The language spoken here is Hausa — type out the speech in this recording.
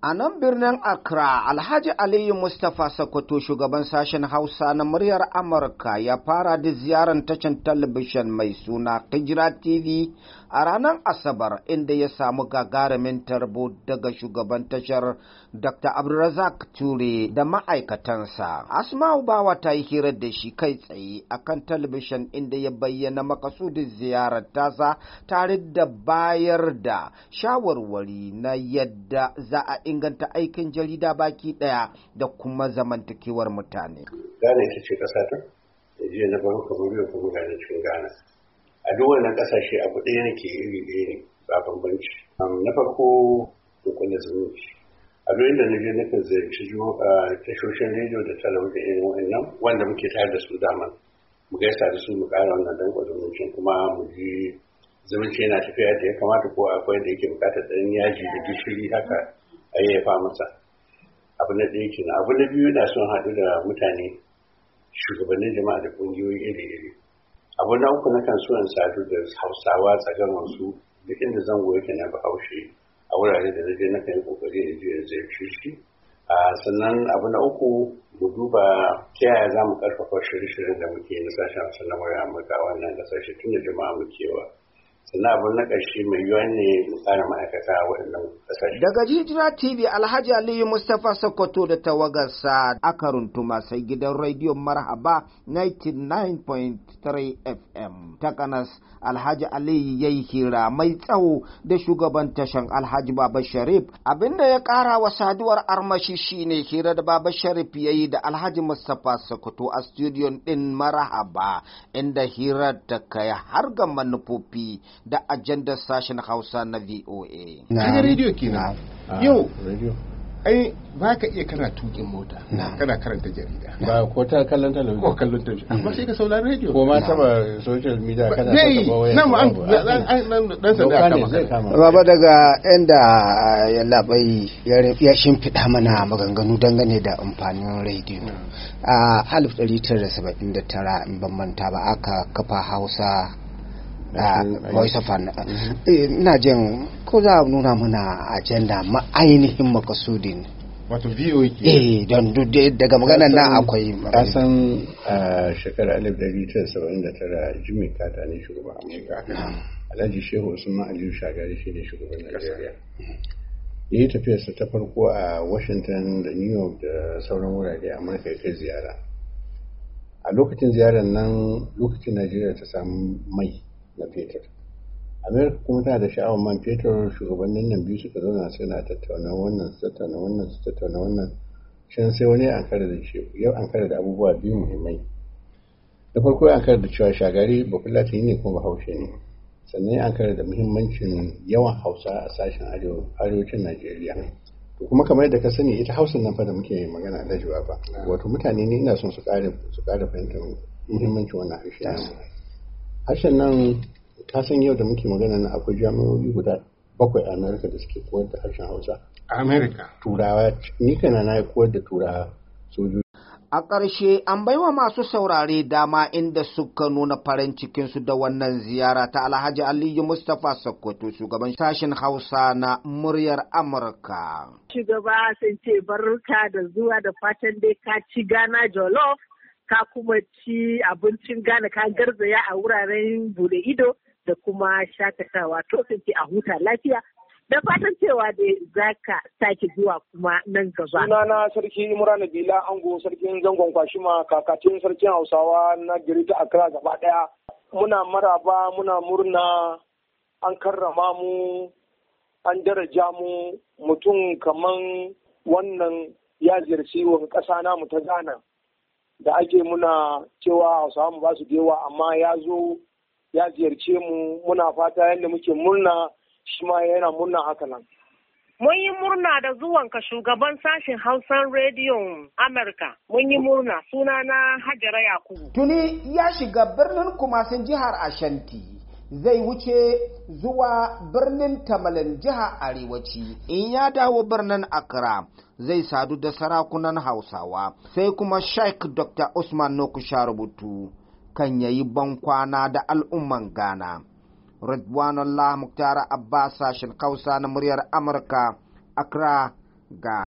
A nan birnin Accra, Alhaji Aliyu Mustapha Sokoto shugaban sashen Hausa na muryar Amurka ya fara da ziyarar tashar talabijin mai suna Hijira TV a ranar Asabar inda ya samu gagarumin tarbo daga shugaban tashar Dr. Abdulrazak Ture da ma'aikatansa. Asma'u Bawa ta yi hira da shi kai tsaye a kan talabijin inda ya bayyana makasudin ziyarar tasa tare da bayar da shawarwari na yadda za a inganta aikin jarida baki daya da kuma zamantakewar mutane. Ghana ita ce ƙasa ta, da jiya na baro kamar yau kuma gane cikin Ghana. A duk wannan ƙasashe abu ɗaya ne ke iri ɗaya ne ba bambanci. Na farko dukkanin zumunci. A duk inda na je na kan ziyarci tashoshin rediyo da talabijin irin wa'annan wanda muke tare da su daman. Mu gaisa da su mu ƙara wannan danƙon zumuncin kuma mu ji zumunci yana tafiya da ya kamata ko akwai da yake buƙatar ɗan yaji da gishiri haka a yayyafa masa. Abu na ɗaya kenan. Abu na biyu na son haɗu da mutane shugabannin jama'a da ƙungiyoyi iri-iri. Abu na uku na kan so in sadu da Hausawa tsagaron su duk inda zango yake na Bahaushe a wurare da naje na kan yi kokari da je ziyarci shi. Sannan abu na uku mu duba ta yaya za mu karfafa shirye-shiryen da muke na sashen Hausa na murya Amurka wannan ƙasashe tun da jama'a muke wa. Sannan abin na ƙarshe mai yiwuwa ne mu ƙara ma'aikata a waɗannan ƙasashe. Daga Hijira TV Alhaji Aliyu Mustapha Sokoto da tawagarsa aka runtuma sai gidan rediyon Marhaba 99.3 FM. Takanas Alhaji Aliyu ya yi hira mai tsawo da shugaban tashan Alhaji Baba Sharif. Abinda ya ƙara wa saduwar armashi shine hira da Baba Sharif ya yi da Alhaji Mustapha Sokoto a studiyon ɗin Marhaba inda hirar ta kai har ga manufofi da ajandar sashen Hausa na VOA. Kaga rediyo kenan. Yau ai ba ka iya kana tukin mota kana karanta jarida ba ko ta kallon talabijin ko kallon talabijin amma sai ka saurari rediyo ko ma taba social media kana ta ba waya dan sanda kama baba daga inda ya labai ya shimfiɗa mana maganganu dangane da amfanin rediyo a 1979 in ban manta ba aka kafa Hausa Voice of ina jin ko za a nuna mana ajanda ainihin makasudin wato VOA ke don daga maganar na akwai kasan shekarar 1979 Jimmy Carter ne shugaban Amurka Alhaji Shehu Usman Aliyu Shagari shi ne shugaban Najeriya ya yi tafiyarsa ta farko a Washington da New York da sauran wurare Amurka ya kai ziyara a lokacin ziyarar nan lokacin Najeriya ta samu mai na fetur amerika kuma tana da sha'awar man fetur shugabannin nan biyu suka zauna suna tattauna wannan su tattauna wannan su tattauna wannan can sai wani an kare da shi yau an kare da abubuwa biyu muhimmai da farko an kare da cewa Shagari bafulatani ne kuma bahaushe ne sannan an kare da muhimmancin yawan Hausa a sashen arewacin Najeriya to kuma kamar yadda ka sani ita Hausa nan fa da muke magana da jiwa ba wato mutane ne ina son su ƙara fahimtar muhimmancin wannan harshen nan ka san yau da muke magana na akwai jami'o'i guda 7 a Amerika da suke koyar da harshen Hausa. Amerika. Turawa, ni kana na koyar da Turawa sojoji. A ƙarshe an baiwa masu saurare dama inda suka nuna farin cikinsu da wannan ziyara ta Alhaji Aliyu Mustapha Sokoto shugaban sashen Hausa na muryar Amurka. Shugaba sun ce barka da zuwa da fatan dai ka ci Ghana jollof. Ka kuma ci abincin Ghana ka garzaya a wuraren bude ido da kuma shakatawa to sun ce a huta lafiya da fatan cewa da za ka sake zuwa kuma nan gaba. Sunana Sarki Imran Bila Ango Sarkin Zangon Kwashima kakatin Sarkin Hausawa na Girita Accra gaba daya. Muna maraba muna murna an karrama mu an daraja mu mutum kaman wannan ya ziyarci wani ƙasa namu ta Ghana. Da ake muna cewa Hausawa mu ba su dewa amma ya zo ya ziyarce mu muna fata yadda muke murna shi ma yana murna haka nan. Mun yi murna da zuwanka shugaban sashen Hausan rediyon Amurka. Mun yi murna sunana Hajara Yakubu. Tuni ya shiga birnin Kumasin jihar Ashanti. Zai wuce zuwa birnin Tamalin jihar Arewaci. In ya dawo birnin Accra zai sadu da sarakunan Hausawa. Sai kuma Sheikh Dr. Usman Nokusha rubutu kan yayi bankwana da al'umman Ghana. Ridwanullah Muktar Abbas sashen Hausa na muryar Amurka, Accra, ga